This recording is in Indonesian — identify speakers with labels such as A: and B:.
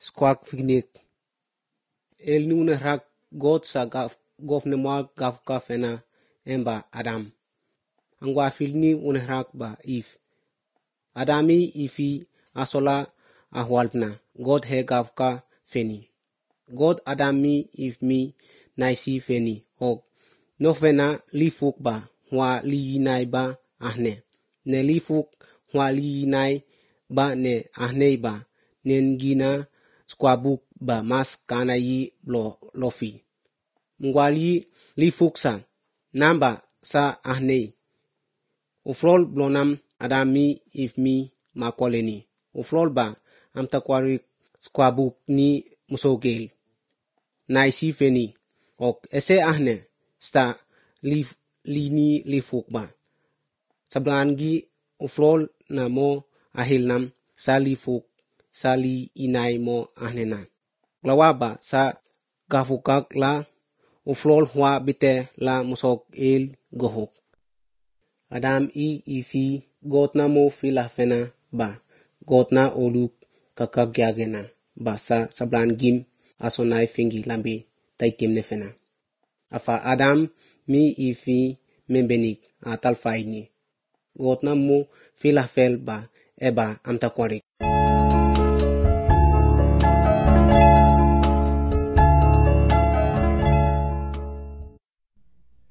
A: squak fignik. El nune rak God sa gofne ma gafka fena emba Adam. Angwa filni une rak ba if. Adami ifi asola ahwalpna. God he gafka feni. God Adami if mi naisi feni. Og nofena lifuk ba hwa liyinay ba ahne. Ne lifuk hwa liyinay ba ne ahne ba. Nen gina squabuk ba mas kana yi lofi. Mngwali lifuk sa namba sa ahne. Uflol blonam Adami if mi makoleni. Uflol ba amtakwarik squabuk ni musogel. Naisi feni. Ok ese ahne sta lini lifuk ba. Sablangi uflol na mo ahil nam sa lifuk sa li inay mo ahne na. Glawaba sa gafukak la uflol hwa bite la musog el gohok. Adam ifi got na mo filafena ba. Got na oluk kakagyagena ba sa sablan gim asonay fingi lambi taitim nefena. Afa Adam mi ifi membenik atalfay ni. Got na mo filafel ba eba amtakwarik.